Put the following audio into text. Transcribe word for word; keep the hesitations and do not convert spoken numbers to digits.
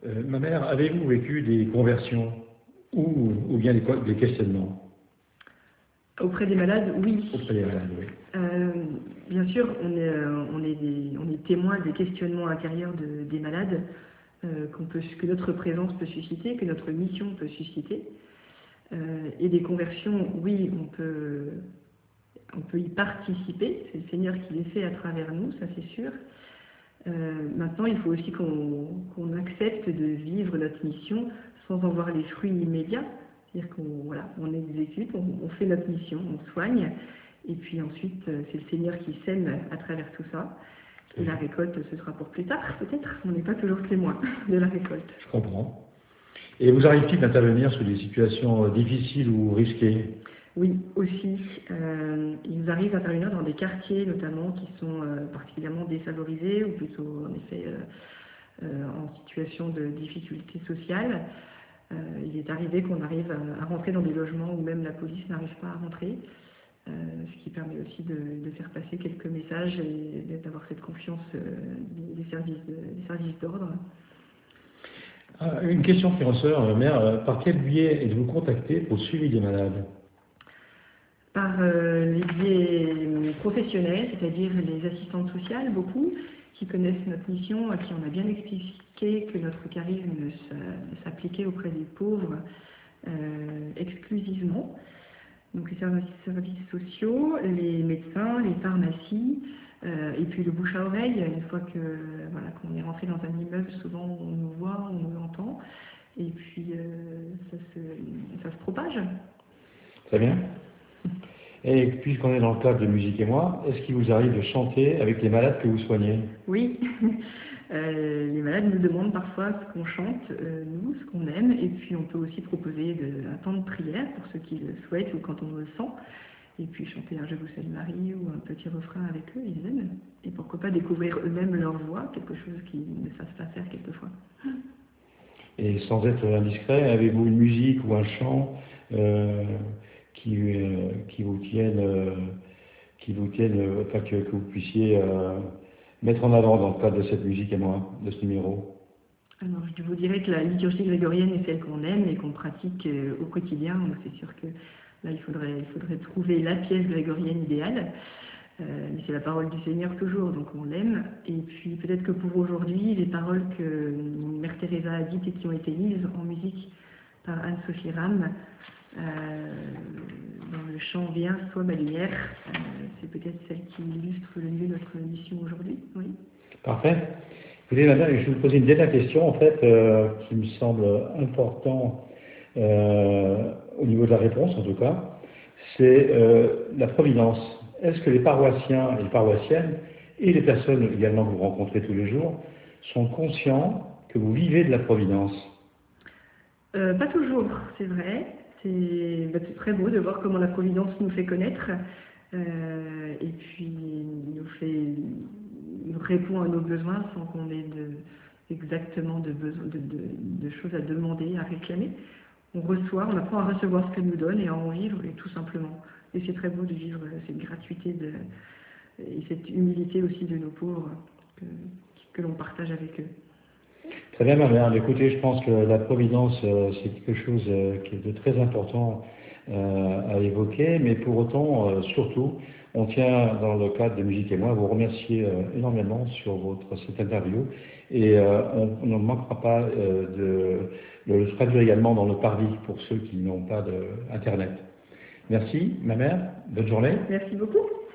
Euh, ma mère, avez-vous vécu des conversions ou, ou bien des, des questionnements? Auprès des malades, oui. Auprès des malades, oui. Euh, bien sûr, on est, on est, des, on est témoin des questionnements intérieurs de, des malades euh, qu'on peut, que notre présence peut susciter, que notre mission peut susciter. Euh, et des conversions, oui, on peut, on peut y participer. C'est le Seigneur qui les fait à travers nous, ça c'est sûr. Euh, maintenant, il faut aussi qu'on qu'on accepte de vivre notre mission sans en voir les fruits immédiats. C'est-à-dire qu'on voilà, on exécute, on, on fait notre mission, on soigne, et puis ensuite, c'est le Seigneur qui sème à travers tout ça. Et la récolte, ce sera pour plus tard, peut-être. On n'est pas toujours témoin de la récolte. Je comprends. Et vous arrive-t-il d'intervenir sur des situations difficiles ou risquées? Oui, aussi. Euh, il nous arrive d'intervenir dans des quartiers, notamment, qui sont euh, particulièrement défavorisés, ou plutôt, en effet, euh, euh, en situation de difficulté sociale. Euh, il est arrivé qu'on arrive à, à rentrer dans des logements où même la police n'arrive pas à rentrer, euh, ce qui permet aussi de, de faire passer quelques messages et d'avoir cette confiance euh, des, des services de, des services d'ordre. Ah, une question qui ressort, mère, par quel biais êtes-vous contacté pour le suivi des malades? Par euh, les biais professionnels, c'est-à-dire les assistantes sociales, beaucoup, qui connaissent notre mission, à qui on a bien expliqué que notre charisme s'appliquait auprès des pauvres euh, exclusivement. Donc les services, services sociaux, les médecins, les pharmacies, euh, et puis le bouche à oreille. Une fois que voilà, qu'on est rentré dans un immeuble, souvent on nous voit, on nous entend, et puis euh, ça, se, ça se propage. Très bien. Et puisqu'on est dans le cadre de Musique et moi, est-ce qu'il vous arrive de chanter avec les malades que vous soignez? Oui, euh, les malades nous demandent parfois ce qu'on chante, euh, nous, ce qu'on aime, et puis on peut aussi proposer de, un temps de prière pour ceux qui le souhaitent ou quand on le sent, et puis chanter un Je vous salue Marie ou un petit refrain avec eux, ils aiment, et pourquoi pas découvrir eux-mêmes leur voix, quelque chose qu'ils ne savent pas faire quelquefois. Et sans être indiscret, avez-vous une musique ou un chant euh, qui, euh, qui vous tienne, euh, qui vous tienne, euh, enfin que, que vous puissiez euh, mettre en avant dans le cadre de cette musique et moi, de ce numéro? Alors, je vous dirais que la liturgie grégorienne est celle qu'on aime et qu'on pratique euh, au quotidien. Donc, c'est sûr que là, il faudrait, il faudrait trouver la pièce grégorienne idéale. Euh, mais c'est la parole du Seigneur toujours, donc on l'aime. Et puis, peut-être que pour aujourd'hui, les paroles que Mère Teresa a dites et qui ont été mises en musique par Anne-Sophie Ram, euh, dans le chant Viens, sois ma lumière, euh, c'est peut-être celle qui illustre le mieux notre mission aujourd'hui. Oui. Parfait. Écoutez, madame, je vais vous poser une dernière question, en fait, euh, qui me semble important euh, au niveau de la réponse, en tout cas. C'est euh, la providence. Est-ce que les paroissiens et les paroissiennes, et les personnes également que vous rencontrez tous les jours, sont conscients que vous vivez de la providence? euh, Pas toujours, c'est vrai. C'est bah, très beau de voir comment la providence nous fait connaître, euh, et puis nous fait... nous répond à nos besoins sans qu'on ait de, exactement de, besoin, de, de, de choses à demander, à réclamer. On reçoit, on apprend à recevoir ce qu'elle nous donne et à en vivre, et tout simplement. Et c'est très beau de vivre cette gratuité de, et cette humilité aussi de nos pauvres que, que l'on partage avec eux. Très bien, ma mère. Écoutez, je pense que la providence, euh, c'est quelque chose euh, qui est de très important euh, à évoquer, mais pour autant, euh, surtout, on tient, dans le cadre de Musique et moi, à vous remercier euh, énormément sur votre, cette interview, et euh, on, on ne manquera pas euh, de, de le traduire également dans le parvis pour ceux qui n'ont pas d'Internet. Merci, ma mère. Bonne journée. Merci beaucoup.